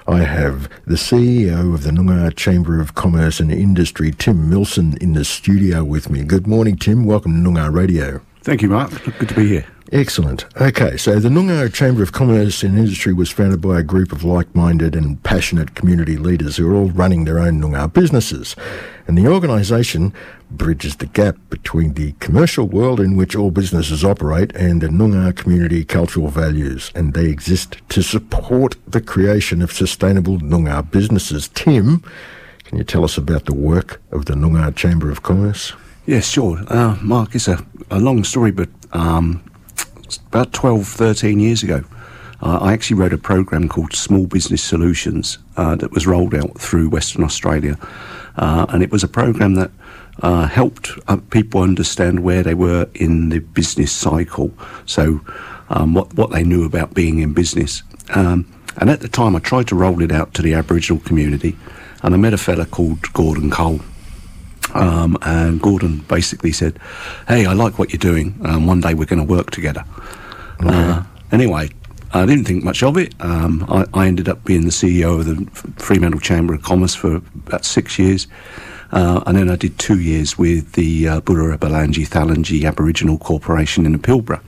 I have the CEO of the Noongar Chamber of Commerce and Industry, Tim Milson, in the studio with me. Good morning, Tim. Welcome to Noongar Radio. Thank you, Mark. Good to be here. Excellent. Okay, so the Noongar Chamber of Commerce and Industry was founded by a group of like-minded and passionate community leaders who are all running their own Noongar businesses. And the organisation bridges the gap between the commercial world in which all businesses operate and the Noongar community cultural values. And they exist to support the creation of sustainable Noongar businesses. Tim, can you tell us about the work of the Noongar Chamber of Commerce? Yes, sure. Mark, it's a long story, but about 12, 13 years ago, I actually wrote a program called Small Business Solutions that was rolled out through Western Australia. And it was a program that helped people understand where they were in the business cycle, so what they knew about being in business. And at the time, I tried to roll it out to the Aboriginal community, and I met a fella called Gordon Cole. And Gordon basically said, "Hey, I like what you're doing. One day we're going to work together." Okay. Anyway, I didn't think much of it. I ended up being the CEO of the Fremantle Chamber of Commerce for about 6 years. And then I did 2 years with the Burra Balanji Thalanji Aboriginal Corporation in the Pilbara.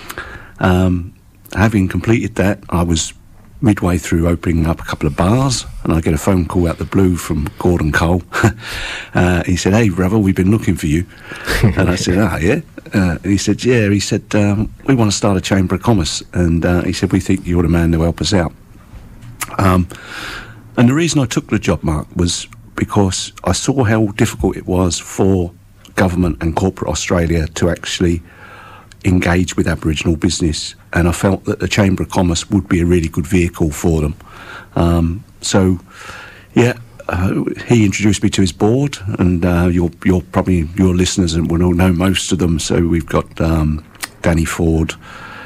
Having completed that, I was midway through opening up a couple of bars, and I get a phone call out the blue from Gordon Cole. He said, "Hey, brother, we've been looking for you." And I said, "Oh, yeah?" And he said, "Yeah." He said, "We want to start a Chamber of Commerce." And he said, "We think you're the man to help us out." And the reason I took the job, Mark, was because I saw how difficult it was for government and corporate Australia to actually engage with Aboriginal business, and I felt that the Chamber of Commerce would be a really good vehicle for them. He introduced me to his board, and you're probably, your listeners will all know most of them. So we've got Danny Ford,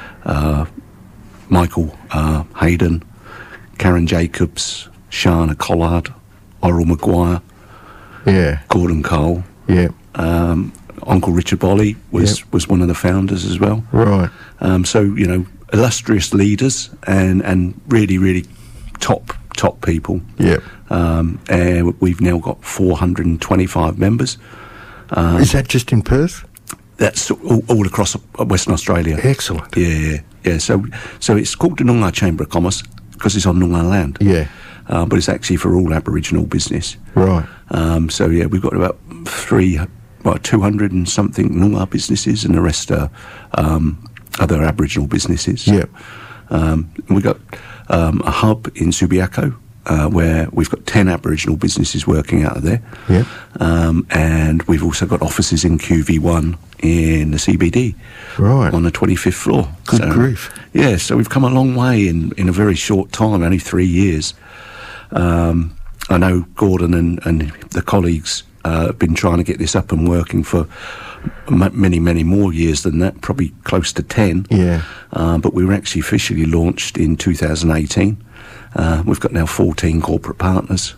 Michael Hayden, Karen Jacobs, Shana Collard, Oral Maguire, Gordon Cole, Uncle Richard Bolly was one of the founders as well. Right. So, you know, illustrious leaders and really, really top people. Yeah. And we've now got 425 members. Is that just in Perth? That's all across Western Australia. Excellent. Yeah. So it's called the Noongar Chamber of Commerce because it's on Noongar land. Yeah. But it's actually for all Aboriginal business. Right. We've got about 200 and something Noongar businesses, and the rest are other Aboriginal businesses. Yeah. We've got a hub in Subiaco where we've got 10 Aboriginal businesses working out of there. Yeah. And we've also got offices in QV1 in the CBD. Right. On the 25th floor. Good grief. Yeah, so we've come a long way in a very short time, only 3 years. I know Gordon and the colleagues have been trying to get this up and working for many, many more years than that, probably close to 10. Yeah. But we were actually officially launched in 2018. We've got now 14 corporate partners,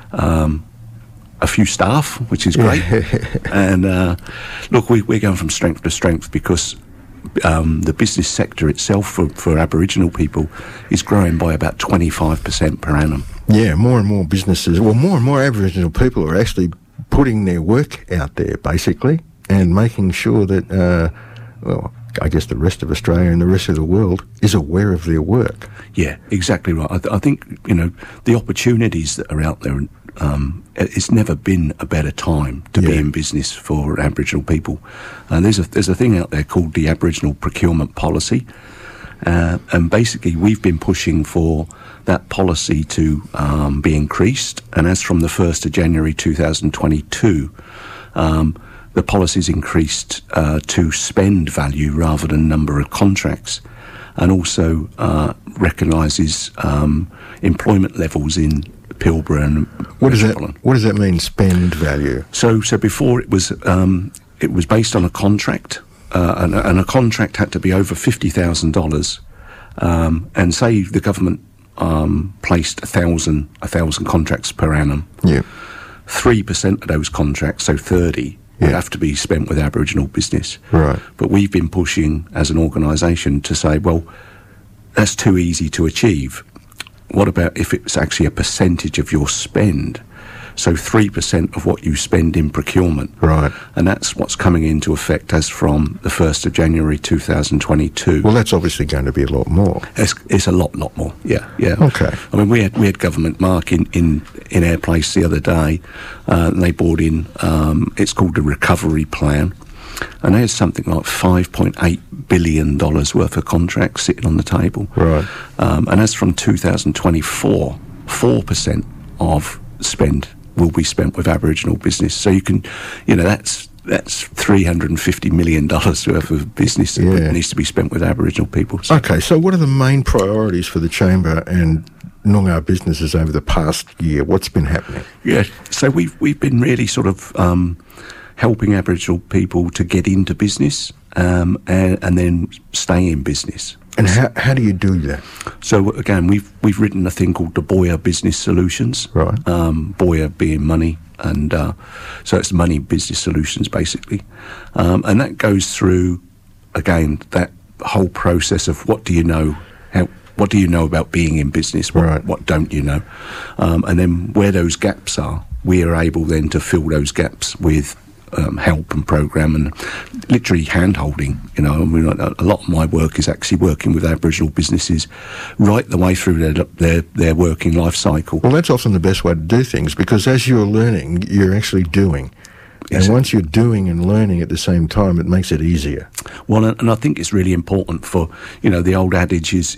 a few staff, which is great. And look, we're going from strength to strength because the business sector itself for Aboriginal people is growing by about 25% per annum. Yeah, more and more businesses, more and more Aboriginal people are actually putting their work out there, basically, and making sure that, I guess the rest of Australia and the rest of the world is aware of their work. Yeah, exactly right. I think, you know, the opportunities that are out there, it's never been a better time to be in business for Aboriginal people. There's a thing out there called the Aboriginal Procurement Policy, and basically we've been pushing for that policy to be increased, and as from the 1st of January 2022, the policy's increased to spend value rather than number of contracts, and also recognises employment levels in Pilbara and Metropolitan. What does that mean, spend value? So before it was based on a contract, and a contract had to be over $50,000, and say the government placed 1,000 contracts per annum. Yeah. 3% of those contracts, so 30, would have to be spent with Aboriginal business. Right. But we've been pushing as an organisation to say, well, that's too easy to achieve. what about if it's actually a percentage of your spend? So 3% of what you spend in procurement. Right. And that's what's coming into effect as from the 1st of January 2022. Well, that's obviously going to be a lot more. It's a lot more. Yeah. Okay. I mean, we had government Mark in our place the other day, and they brought in, it's called the Recovery Plan, and there's something like $5.8 billion worth of contracts sitting on the table. Right. And as from 2024, 4% of spend will be spent with Aboriginal business. So you can, that's $350 million worth of business that needs to be spent with Aboriginal people. So. Okay, so what are the main priorities for the Chamber and Noongar businesses over the past year? What's been happening? Yeah, so we've been really sort of helping Aboriginal people to get into business and then stay in business. And how do you do that? So again, we've written a thing called the Boyer Business Solutions. Right. Boyer being money, and so it's money business solutions basically, and that goes through again that whole process of what do you know about being in business, what don't you know, and then where those gaps are, we are able then to fill those gaps with help and program and literally hand-holding. I mean, a lot of my work is actually working with Aboriginal businesses right the way through their working life cycle. Well, that's often the best way to do things, because as you're learning, you're actually doing. Exactly. And once you're doing and learning at the same time, it makes it easier. Well, and I think it's really important for, the old adage is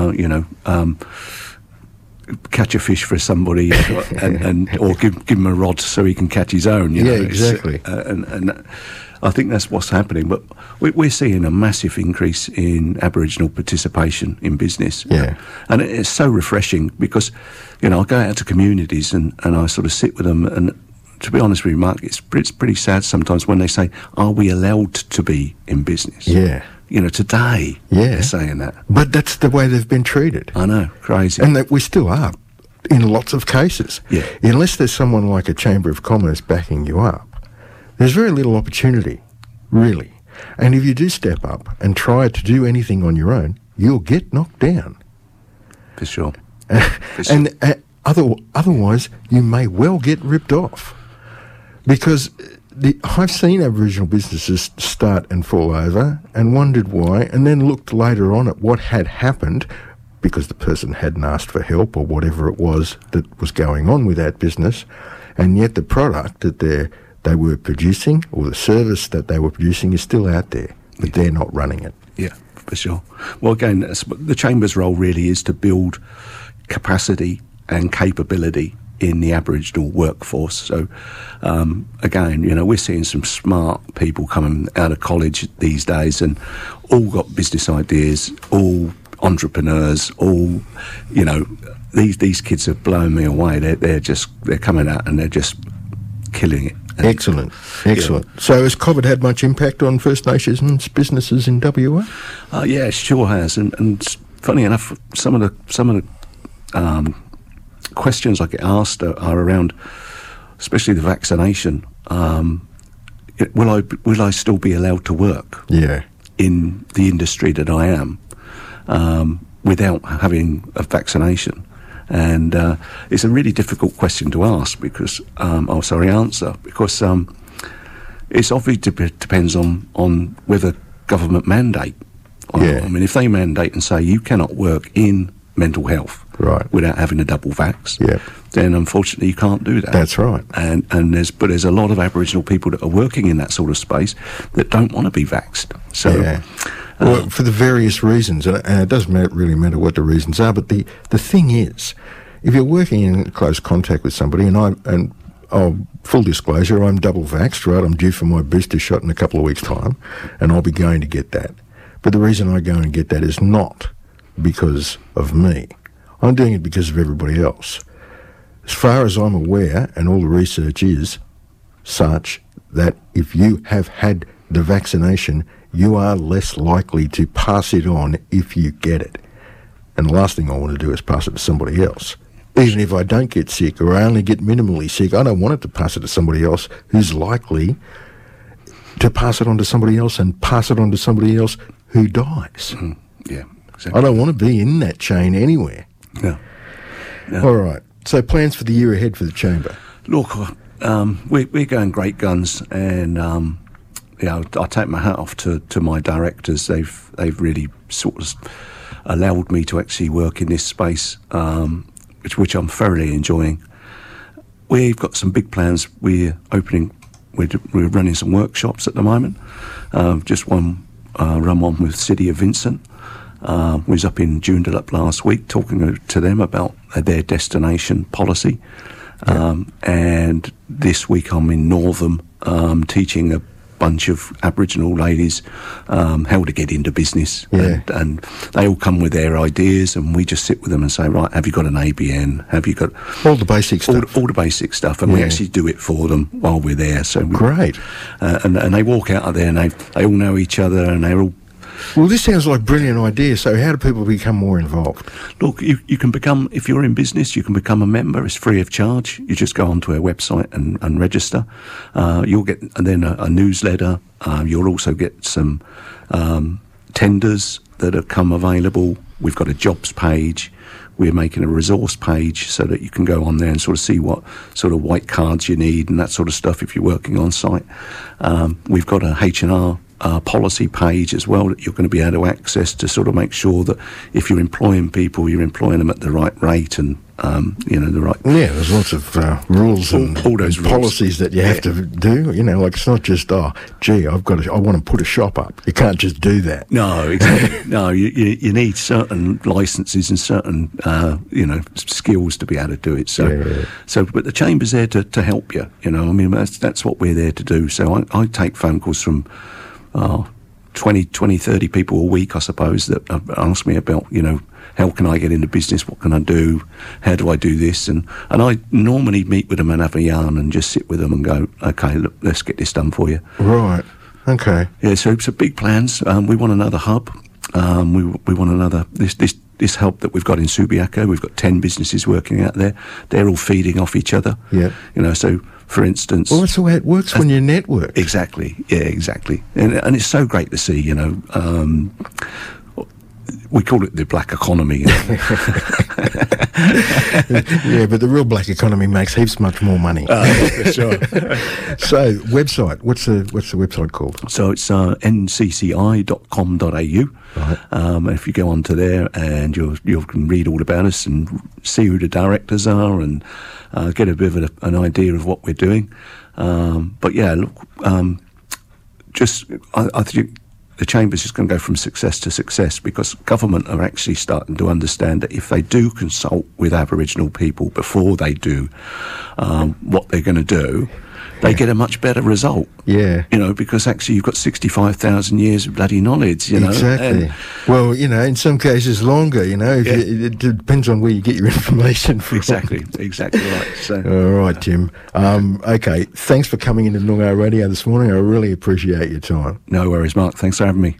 catch a fish for somebody or give him a rod so he can catch his own. Yeah, exactly. And I think that's what's happening. But we're seeing a massive increase in Aboriginal participation in business. Yeah. And it's so refreshing because, I go out to communities and I sort of sit with them, and to be honest with you, Mark, it's pretty sad sometimes when they say, are we allowed to be in business? Yeah. Today, they're saying that. But that's the way they've been treated. I know, crazy. And that we still are, in lots of cases. Yeah. Unless there's someone like a Chamber of Commerce backing you up, there's very little opportunity, really. And if you do step up and try to do anything on your own, you'll get knocked down. For sure. And otherwise, you may well get ripped off. Because I've seen Aboriginal businesses start and fall over and wondered why, and then looked later on at what had happened because the person hadn't asked for help or whatever it was that was going on with that business, and yet the product that they were producing or the service that they were producing is still out there, but they're not running it. Yeah, for sure. Well, again, the Chamber's role really is to build capacity and capability in the Aboriginal workforce. So, again, we're seeing some smart people coming out of college these days and all got business ideas, all entrepreneurs, all, these kids are blowing me away. They're coming out and they're just killing it. Excellent. Yeah. So has COVID had much impact on First Nations businesses in WA? Yeah, it sure has. And funny enough, some of the questions I get asked are around, especially the vaccination. Will I still be allowed to work? Yeah. In the industry that I am, without having a vaccination? And it's a really difficult question to ask because, answer because it's obviously depends on whether government mandate. Yeah. I mean, if they mandate and say you cannot work in mental health without having a double vax, then unfortunately you can't do that. That's right. And there's a lot of Aboriginal people that are working in that sort of space that don't want to be vaxxed. So, well, for the various reasons, and it doesn't really matter what the reasons are. But the thing is, if you're working in close contact with somebody, and full disclosure, I'm double vaxxed, right? I'm due for my booster shot in a couple of weeks' time, and I'll be going to get that. But the reason I go and get that is not because of me. I'm doing it because of everybody else. As far as I'm aware, and all the research is such that if you have had the vaccination, you are less likely to pass it on if you get it. And the last thing I want to do is pass it to somebody else. Even if I don't get sick or I only get minimally sick, I don't want it to pass it to somebody else who's likely to pass it on to somebody else and pass it on to somebody else who dies. Yeah, exactly. I don't want to be in that chain anywhere. Yeah. Yeah. All right. So plans for the year ahead for the Chamber? Look, we're going great guns, and I take my hat off to my directors. They've really sort of allowed me to actually work in this space, which I'm thoroughly enjoying. We've got some big plans. We're running some workshops at the moment. Just run one with City of Vincent. We was up in Joondalup last week talking to them about their destination policy. And this week I'm in Northam teaching a bunch of Aboriginal ladies how to get into business. And they all come with their ideas, and we just sit with them and say, right, have you got an ABN? Have you got all the basic stuff? All the basic stuff, and we actually do it for them while we're there. So great. And they walk out of there, and they all know each other, and they're all... Well, this sounds like a brilliant idea. So how do people become more involved? Look, you can become, if you're in business, you can become a member. It's free of charge. You just go onto our website and register. You'll get then a newsletter. You'll also get some tenders that have come available. We've got a jobs page. We're making a resource page so that you can go on there and sort of see what sort of white cards you need and that sort of stuff if you're working on site. We've got a H&R policy page as well that you're going to be able to access to sort of make sure that if you're employing people, you're employing them at the right rate and the right... Yeah, there's lots of rules and all those policies that you have to do. Like it's not just, I want to put a shop up. You can't just do that. No, exactly. No, you need certain licences and certain, skills to be able to do it. So, but the Chamber's there to help you, I mean, that's what we're there to do. So I take phone calls from 20, 30 people a week, I suppose, that ask me about, how can I get into business? What can I do? How do I do this? And I normally meet with them and have a yarn and just sit with them and go, okay, look, let's get this done for you. Right. Okay. Yeah, so big plans. We want another hub. We want another, this hub that we've got in Subiaco. We've got 10 businesses working out there. They're all feeding off each other. Yeah. So... For instance... Well, that's the way it works when you network. Exactly. Yeah, exactly. And it's so great to see, we call it the black economy. Yeah, but the real black economy makes heaps much more money. For sure. So, website. What's the website called? So it's ncci.com.au. Right. If you go onto there and you can read all about us and see who the directors are and get a bit of an idea of what we're doing. But yeah, look, I think the Chamber's just going to go from success to success because government are actually starting to understand that if they do consult with Aboriginal people before they do what they're going to do, they get a much better result. Yeah. Because actually you've got 65,000 years of bloody knowledge, Exactly. Well, in some cases longer, it depends on where you get your information from. Exactly right. So, all right, Tim. Okay, thanks for coming into Noongar Radio this morning. I really appreciate your time. No worries, Mark. Thanks for having me.